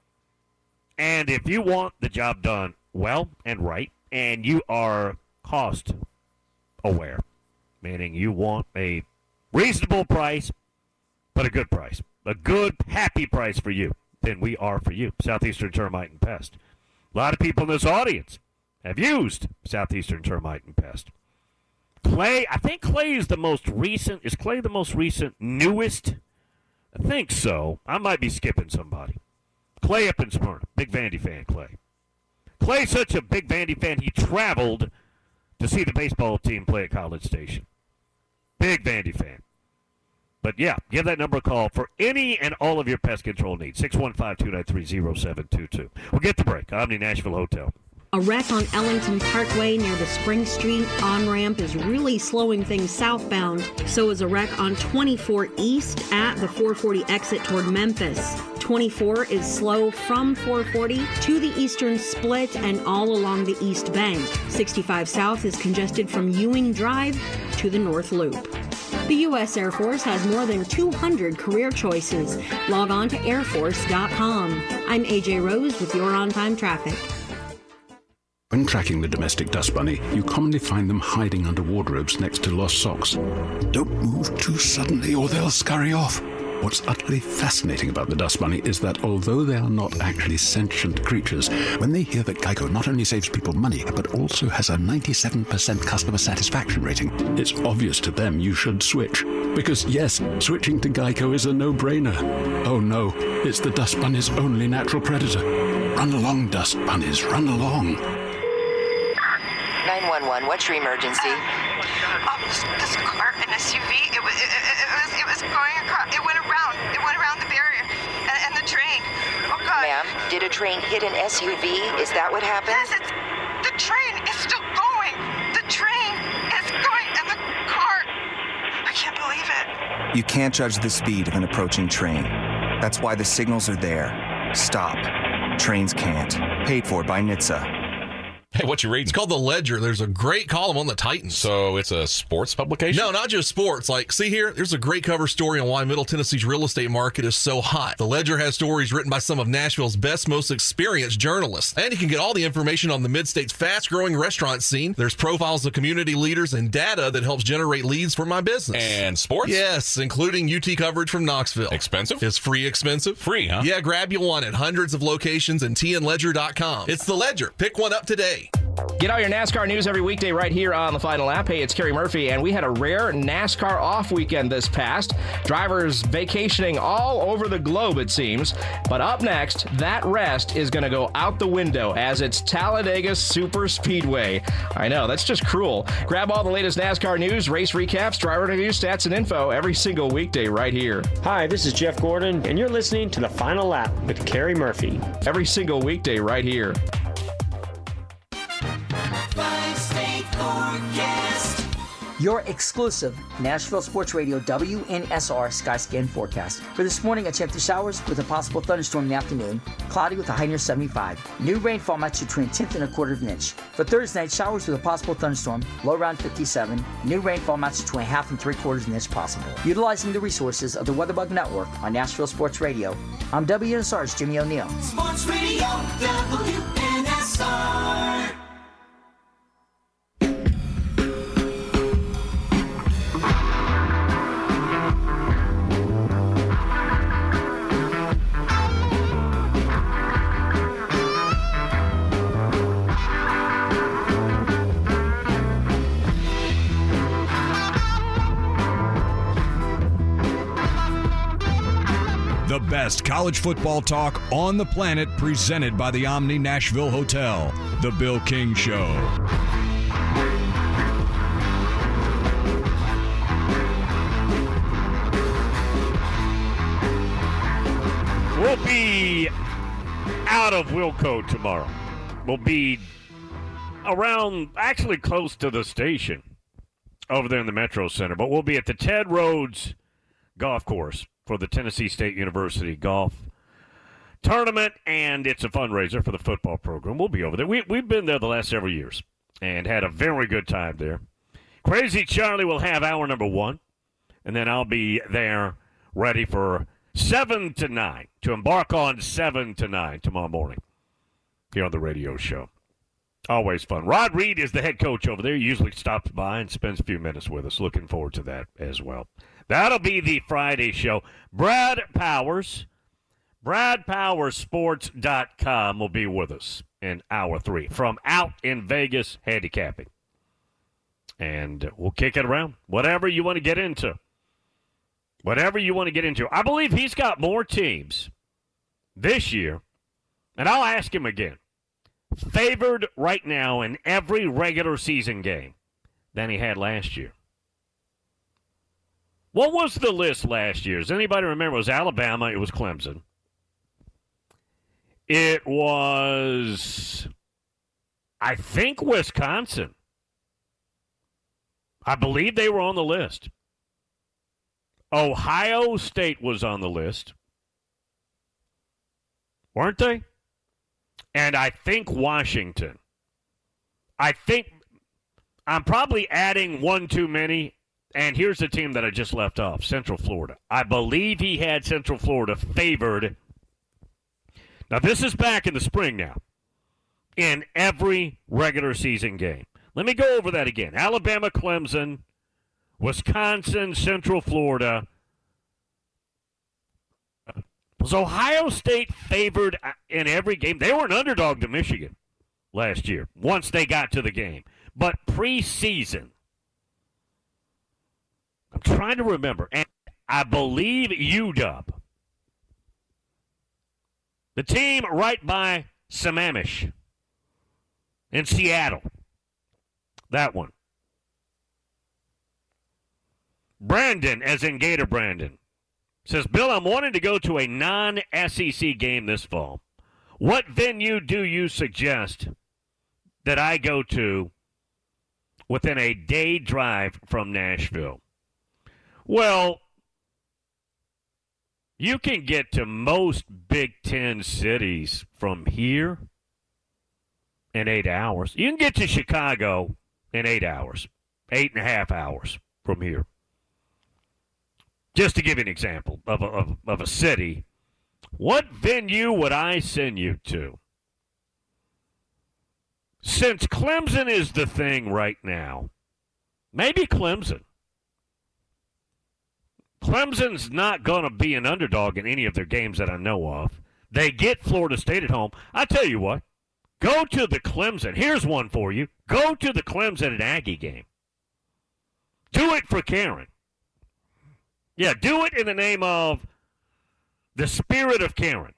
And if you want the job done well and right, and you are cost aware, meaning you want a reasonable price, but a good price, a good, happy price for you, then we are for you, Southeastern Termite and Pest. A lot of people in this audience have used Southeastern Termite and Pest. Clay, I think Clay is the most recent. Is Clay the most recent, newest? I think so. I might be skipping somebody. Clay up in Smyrna. Big Vandy fan, Clay. Clay's such a big Vandy fan, he traveled to see the baseball team play at College Station. Big Vandy fan. But, yeah, give that number a call for any and all of your pest control needs. six one five, two nine three, zero seven two two. We'll get the break. Omni Nashville Hotel. A wreck on Ellington Parkway near the Spring Street on-ramp is really slowing things southbound. So is a wreck on twenty-four East at the four forty exit toward Memphis. twenty-four is slow from four forty to the Eastern Split and all along the East Bank. sixty-five South is congested from Ewing Drive to the North Loop. The U S Air Force has more than two hundred career choices. Log on to air force dot com. I'm A J Rose with your on-time traffic. When tracking the domestic dust bunny, you commonly find them hiding under wardrobes next to lost socks. Don't move too suddenly or they'll scurry off. What's utterly fascinating about the dust bunny is that although they are not actually sentient creatures, when they hear that Geico not only saves people money, but also has a ninety-seven percent customer satisfaction rating, it's obvious to them you should switch. Because yes, switching to Geico is a no-brainer. Oh no, it's the dust bunny's only natural predator. Run along, dust bunnies, run along. nine one one, what's your emergency? Um, this, this car, an S U V, it was, it, it, it was, it was going across, it went around, it went around the barrier, and, and the train. Oh, God. Ma'am, did a train hit an S U V? Is that what happened? Yes, it's, the train is still going. The train is going, and the car, I can't believe it. You can't judge the speed of an approaching train. That's why the signals are there. Stop. Trains can't. Paid for by N H T S A. Hey, what you reading? It's called The Ledger. There's a great column on the Titans. So it's a sports publication? No, not just sports. Like, see here, there's a great cover story on why Middle Tennessee's real estate market is so hot. The Ledger has stories written by some of Nashville's best, most experienced journalists. And you can get all the information on the Mid-State's fast-growing restaurant scene. There's profiles of community leaders and data that helps generate leads for my business. And sports? Yes, including U T coverage from Knoxville. Expensive? It's free expensive. Free, huh? Yeah, grab you one at hundreds of locations and T N ledger dot com. It's The Ledger. Pick one up today. Get all your NASCAR news every weekday right here on The Final Lap. Hey, it's Kerry Murphy, and we had a rare NASCAR off weekend this past. Drivers vacationing all over the globe, it seems. But up next, that rest is going to go out the window as it's Talladega Super Speedway. I know, that's just cruel. Grab all the latest NASCAR news, race recaps, driver reviews, stats, and info every single weekday right here. Hi, this is Jeff Gordon, and you're listening to The Final Lap with Kerry Murphy. Every single weekday right here. Your exclusive Nashville Sports Radio W N S R Skyscan forecast. For this morning, a chance of showers with a possible thunderstorm in the afternoon. Cloudy with a high near seventy-five. New rainfall match between a tenth and a quarter of an inch. For Thursday night, showers with a possible thunderstorm. Low around fifty-seven. New rainfall match between a half and three quarters of an inch possible. Utilizing the resources of the WeatherBug Network on Nashville Sports Radio, I'm W N S R's Jimmy O'Neill. Sports Radio W N S R. The best college football talk on the planet, presented by the Omni Nashville Hotel. The Bill King Show. We'll be out of Wilco tomorrow. We'll be around, actually close to the station. over there in the Metro Center. But we'll be at the Ted Rhodes Golf Course for the Tennessee State University Golf Tournament, and it's a fundraiser for the football program. We'll be over there. We, we've been there the last several years and had a very good time there. Crazy Charlie will have hour number one, and then I'll be there ready for seven to nine, to embark on seven to nine tomorrow morning here on the radio show. Always fun. Rod Reed is the head coach over there. He usually stops by and spends a few minutes with us. Looking forward to that as well. That'll be the Friday show. Brad Powers, Brad Powers Sports dot com will be with us in hour three from Out in Vegas Handicapping. And we'll kick it around. Whatever you want to get into. Whatever you want to get into. I believe he's got more teams this year, and I'll ask him again, favored right now in every regular season game than he had last year. What was the list last year? Does anybody remember? It was Alabama. It was Clemson. It was, I think, Wisconsin. I believe they were on the list. Ohio State was on the list. Weren't they? And I think Washington. I think I'm probably adding one too many. And here's the team that I just left off, Central Florida. I believe he had Central Florida favored. Now, this is back in the spring now, in every regular season game. Let me go over that again. Alabama, Clemson, Wisconsin, Central Florida. Was Ohio State favored in every game? They were an underdog to Michigan last year once they got to the game. But preseason, I'm trying to remember, and I believe U W, the team right by Sammamish in Seattle, that one. Brandon, as in Gator Brandon, says, Bill, I'm wanting to go to a non-S E C game this fall. What venue do you suggest that I go to within a day drive from Nashville? Well, you can get to most Big Ten cities from here in eight hours. You can get to Chicago in eight hours, eight and a half hours from here. Just to give you an example of a, of, of a city, what venue would I send you to? Since Clemson is the thing right now, maybe Clemson. Clemson's not going to be an underdog in any of their games that I know of. They get Florida State at home. I tell you what, go to the Clemson. Here's one for you. Go to the Clemson and Aggie game. Do it for Karen. Yeah, do it in the name of the spirit of Karen.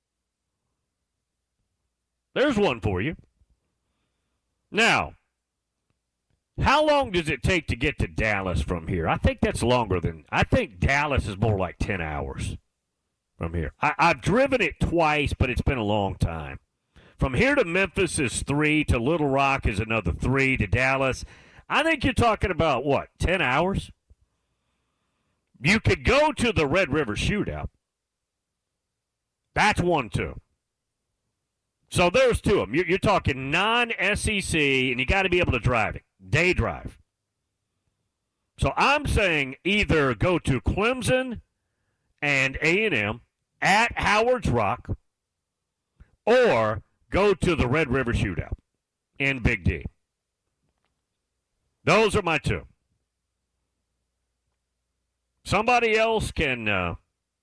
There's one for you. Now, how long does it take to get to Dallas from here? I think that's longer than, I think Dallas is more like ten hours from here. I, I've driven it twice, but it's been a long time. From here to Memphis is three, to Little Rock is another three, to Dallas. I think you're talking about, what, ten hours? You could go to the Red River Shootout. That's one, too. So there's two of them. You're, you're talking non-S E C, and you got to be able to drive it. Day drive. So I'm saying either go to Clemson and A and M at Howard's Rock, or go to the Red River Shootout in Big D. Those are my two. Somebody else can uh,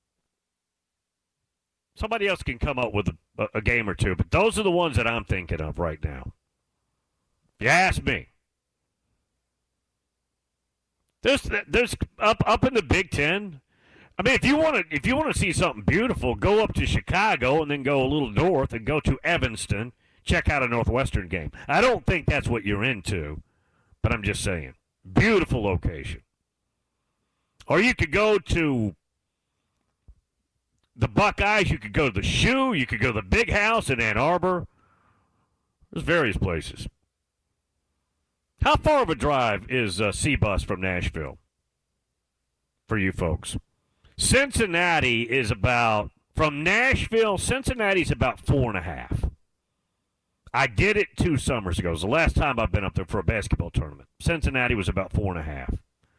somebody else can come up with a, a game or two, but those are the ones that I'm thinking of right now. If you ask me. There's there's up up in the Big Ten. I mean, if you want to if you want to see something beautiful, go up to Chicago and then go a little north and go to Evanston. Check out a Northwestern game. I don't think that's what you're into, but I'm just saying, beautiful location. Or you could go to the Buckeyes. You could go to the Shoe. You could go to the Big House in Ann Arbor. There's various places. How far of a drive is uh, C-Bus from Nashville for you folks? Cincinnati is about, from Nashville, Cincinnati's about four and a half. I did it two summers ago. It was the last time I've been up there for a basketball tournament. Cincinnati was about four and a half.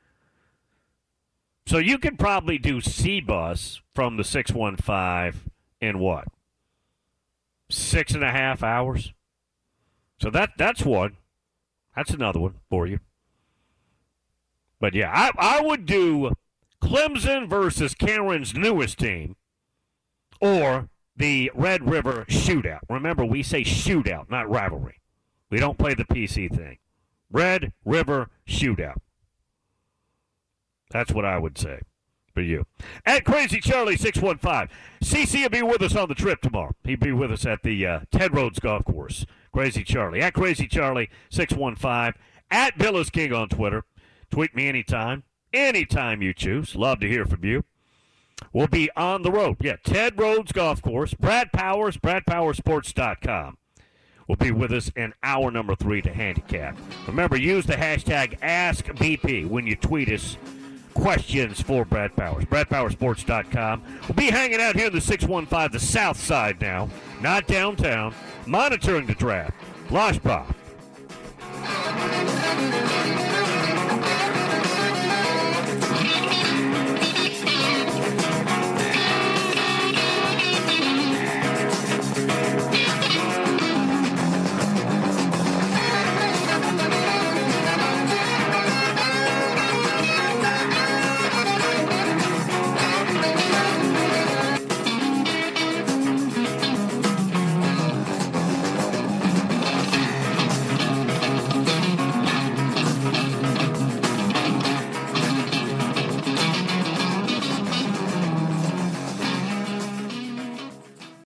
So you could probably do C-Bus from the six one five in what? Six and a half hours? So that that's one. That's another one for you. But, yeah, I, I would do Clemson versus Karen's newest team or the Red River Shootout. Remember, we say shootout, not rivalry. We don't play the P C thing. Red River Shootout. That's what I would say for you. At Crazy Charlie six one five. C C will be with us on the trip tomorrow. He'll be with us at the uh, Ted Rhodes Golf Course. Crazy Charlie. At Crazy Charlie six one five. At Bill is King on Twitter. Tweet me anytime. Anytime you choose. Love to hear from you. We'll be on the road. Yeah, Ted Rhodes Golf Course. Brad Powers, brad powers sports dot com. Will be with us in hour number three to handicap. Remember, use the hashtag AskBP when you tweet us questions for Brad Powers. brad powers sports dot com. We'll be hanging out here in the six one five, the south side now, not downtown, monitoring the draft. Losh Pop.